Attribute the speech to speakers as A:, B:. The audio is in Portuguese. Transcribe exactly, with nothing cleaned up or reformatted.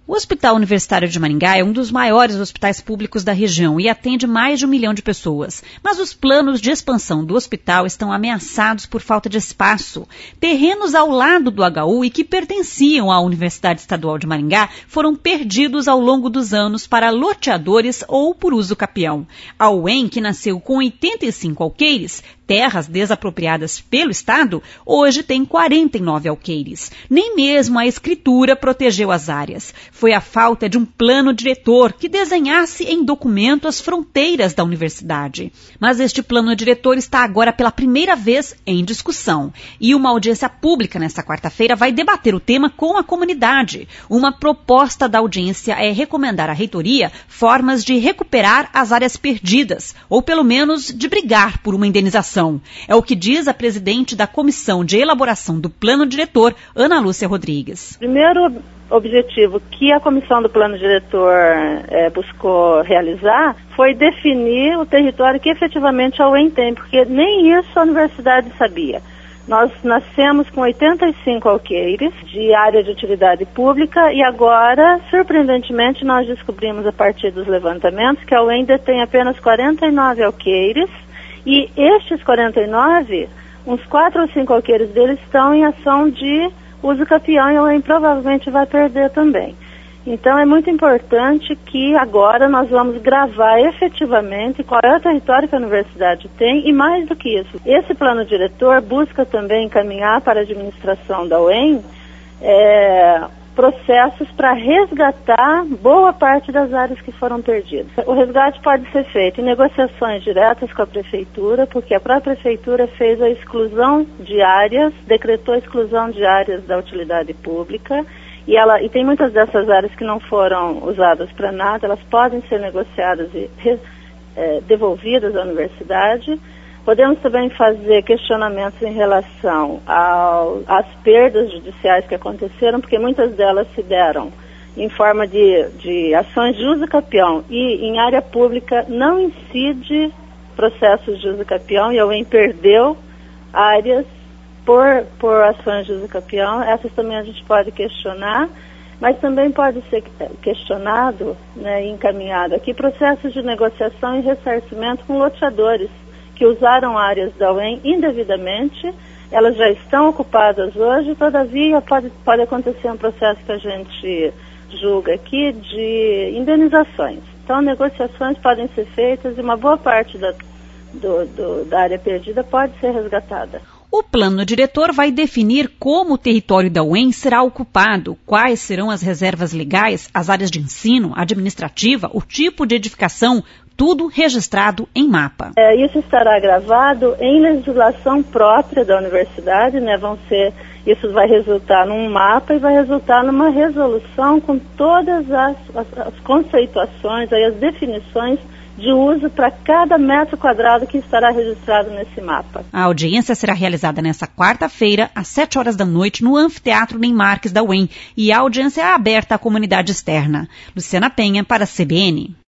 A: O Hospital Universitário de Maringá é um dos maiores hospitais públicos da região e atende mais de um milhão de pessoas. Mas os planos de expansão do hospital estão ameaçados por falta de espaço. Terrenos ao lado do H U e que pertenciam à Universidade Estadual de Maringá foram perdidos ao longo dos anos para loteadores ou por uso capião. A U E M, que nasceu com oitenta e cinco alqueires, terras desapropriadas pelo Estado, hoje tem quarenta e nove alqueires. Nem mesmo a escritura protegeu as áreas. Foi a falta de um plano diretor que desenhasse em documento as fronteiras da universidade. Mas este plano diretor está agora pela primeira vez em discussão. E uma audiência pública nesta quarta-feira vai debater o tema com a comunidade. Uma proposta da audiência é recomendar à reitoria formas de recuperar as áreas perdidas, ou pelo menos de brigar por uma indenização. É o que diz a presidente da Comissão de Elaboração do Plano Diretor, Ana Lúcia Rodrigues.
B: Primeiro objetivo que a Comissão do Plano Diretor é, buscou realizar foi definir o território que efetivamente a U E M tem, porque nem isso a universidade sabia. Nós nascemos com oitenta e cinco alqueires de área de utilidade pública e agora, surpreendentemente, nós descobrimos a partir dos levantamentos que a U E M detém apenas quarenta e nove alqueires. E estes quarenta e nove, uns quatro ou cinco alqueires deles estão em ação de uso capião e a U E M provavelmente vai perder também. Então é muito importante que agora nós vamos gravar efetivamente qual é o território que a universidade tem e mais do que isso. Esse plano diretor busca também encaminhar para a administração da U E M é, processos para resgatar boa parte das áreas que foram perdidas. O resgate pode ser feito em negociações diretas com a prefeitura, porque a própria prefeitura fez a exclusão de áreas, decretou a exclusão de áreas da utilidade pública, e, ela, e tem muitas dessas áreas que não foram usadas para nada, elas podem ser negociadas e é, devolvidas à universidade. Podemos também fazer questionamentos em relação ao, às perdas judiciais que aconteceram, porque muitas delas se deram em forma de, de ações de uso capião e em área pública não incide processos de uso capião e a U E M perdeu áreas por, por ações de uso capião. Essas também a gente pode questionar, mas também pode ser questionado, né, e encaminhado aqui processos de negociação e ressarcimento com loteadores que usaram áreas da U E M indevidamente. Elas já estão ocupadas hoje, todavia pode, pode acontecer um processo que a gente julga aqui de indenizações. Então, negociações podem ser feitas e uma boa parte da, do, do, da área perdida pode ser resgatada.
A: O plano diretor vai definir como o território da U E M será ocupado, quais serão as reservas legais, as áreas de ensino, administrativa, o tipo de edificação, tudo registrado em mapa.
B: É, isso estará gravado em legislação própria da universidade, né? Vão ser, isso vai resultar num mapa e vai resultar numa resolução com todas as, as, as conceituações, aí, as definições de uso para cada metro quadrado que estará registrado nesse mapa.
A: A audiência será realizada nesta quarta-feira, às sete horas da noite, no Anfiteatro Ney Marques da U E M, e a audiência é aberta à comunidade externa. Luciana Penha, para a C B N.